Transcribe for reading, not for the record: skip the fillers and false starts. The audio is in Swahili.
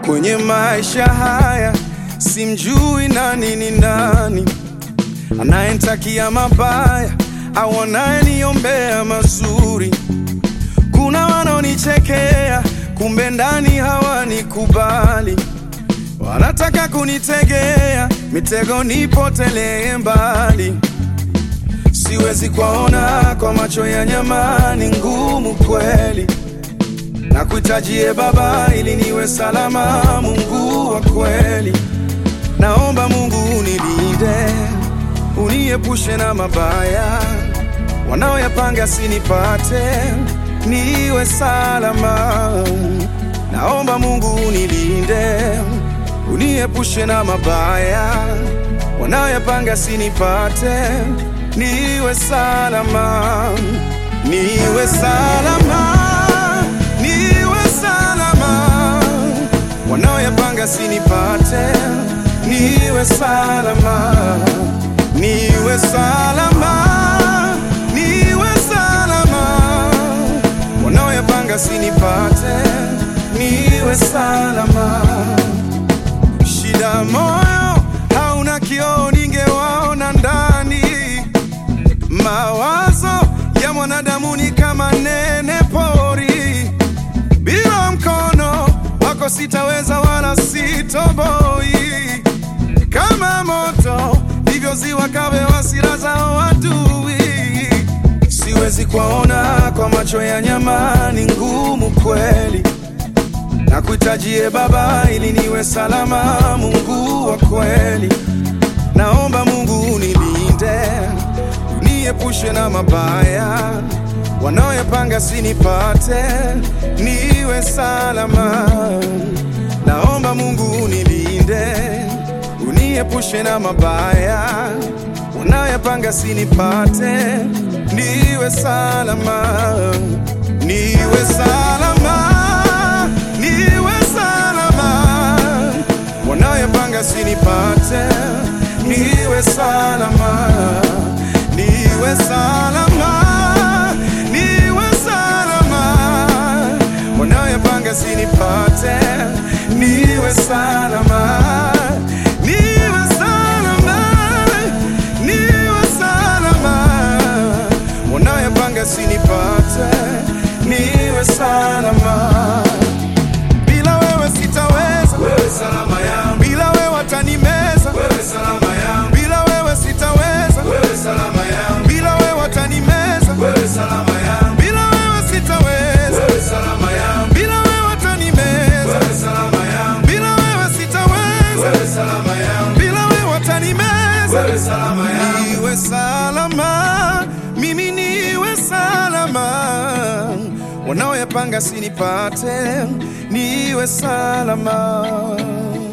Kwenye maisha haya simjui nani ni nani, anayenitakia mabaya au anayeniombea mazuri. Kuna wanaonichekea kumbe ndani hawanikubali, wanataka kunitegea mitego nipotelee mbali. Siwezi kuona kwa macho ya nyama, ni ngumu kweli. Nakuhitajie Baba ili niwe salama, Mungu wa kweli. Naomba Mungu unilinde, uniepushe na mabaya, wanaoyapanga sinipate, niwe salama. Naomba Mungu unilinde, uniepushe na mabaya, wanaoyapanga sinipate, niwe salama. Niwe salama, niwe salama, wanaoyapanga sinipate, niwe salama. Niwe salama, niwe salama, wanaoyapanga sinipate, niwe salama. Shida moyo hauna kioo, ningewaona ndani. Mawazo ya mwanadamu ni kama nene pori, bila mkono wako sitaweza wala sitoboi. Kama moto ndivyo ziwa kawe hasira zao adui. Siwezi kuona kwa macho ya nyama, ni ngumu kweli. Nakuhitajie Baba ili niwe salama, Mungu wa kweli. Naomba Mungu unilinde, uniepushe na mabaya, wanaoyapanga sinipate, niwe salama. Naomba Mungu unilinde, uniepushe na mabaya, wanaoyapanga sinipate, niwe salama. Niwe salama, niwe salama, wanaoyapanga sinipate, niwe salama. Niwe salama, niwe salama, wanaoyapanga sinipate, niwe salama. Niwe salama, niwe salama, wanaoyapanga sinipate, niwe salama. Bila wewe sitaweza, wewe salama yangu. Bila wewe watanimeza, wewe salama yangu. Bila wewe sitaweza, wewe salama yangu. Bila wewe watanimeza, wewe salama yangu. Bila wewe sitaweza, wewe salama yangu. Bila wewe watanimeza, wewe salama yangu. Bila wewe sitaweza, wewe salama yangu. Bila wewe watanimeza, wewe salama yangu. Niwe salama, mimi niwe salama, wanaoyapanga sinipate, niwe salama.